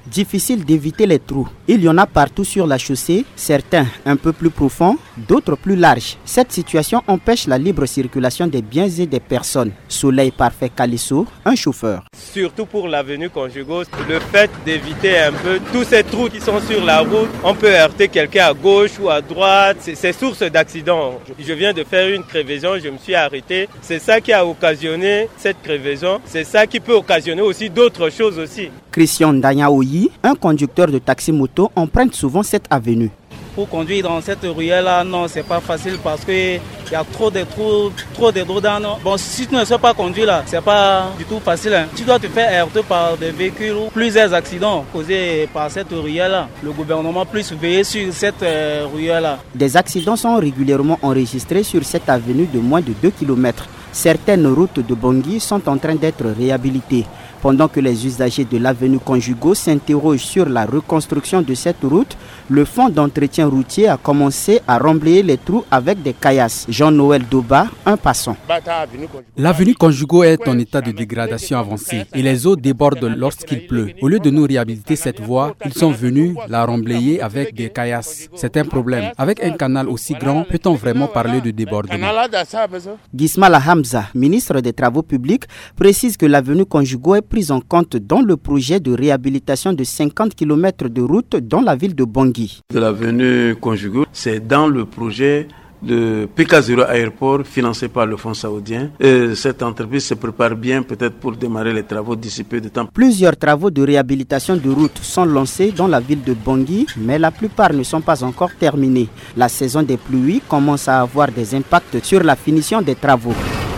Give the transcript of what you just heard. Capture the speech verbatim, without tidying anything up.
difficile d'éviter les trous. Il y en a partout sur la chaussée, certains un peu plus profonds, d'autres plus larges. Cette situation empêche la libre circulation des biens et des personnes. Soleil Parfait Calisso, un chauffeur. Surtout pour l'avenue Conjugo, le fait d'éviter un peu tous ces trous qui sont sur la route, on peut heurter quelqu'un à gauche ou à droite, c'est, c'est source d'accidents. Je viens de faire une crevaison, je me suis arrêté, c'est ça qui a occasionné cette crevaison, c'est ça qui peut occasionner aussi d'autres choses aussi. Christian Danyaoyi, un conducteur de taxi-moto, emprunte souvent cette avenue. Pour conduire dans cette ruelle-là, non, c'est pas facile parce qu'il y a trop de trous, trop de trous dans. Bon, si tu ne sais pas conduire là, c'est pas du tout facile. Hein. Tu dois te faire heurter par des véhicules ou plusieurs accidents causés par cette ruelle-là. Le gouvernement plus veiller sur cette euh, ruelle-là. Des accidents sont régulièrement enregistrés sur cette avenue de moins de deux kilomètres. Certaines routes de Bangui sont en train d'être réhabilitées. Pendant que les usagers de l'avenue Conjugo s'interrogent sur la reconstruction de cette route, le fonds d'entretien routier a commencé à remblayer les trous avec des caillasses. Jean-Noël Doba, un passant. L'avenue Conjugo est en état de dégradation avancée et les eaux débordent lorsqu'il pleut. Au lieu de nous réhabiliter cette voie, ils sont venus la remblayer avec des caillasses. C'est un problème. Avec un canal aussi grand, peut-on vraiment parler de débordement? Gismala Hamza, ministre des Travaux publics, précise que l'avenue Conjugo est prise en compte dans le projet de réhabilitation de cinquante kilomètres de route dans la ville de Bangui. De l'avenue Conjugo, c'est dans le projet de P K zéro Aéroport financé par le fonds saoudien. Et cette entreprise se prépare bien peut-être pour démarrer les travaux d'ici peu de temps. Plusieurs travaux de réhabilitation de route sont lancés dans la ville de Bangui, mais la plupart ne sont pas encore terminés. La saison des pluies commence à avoir des impacts sur la finition des travaux.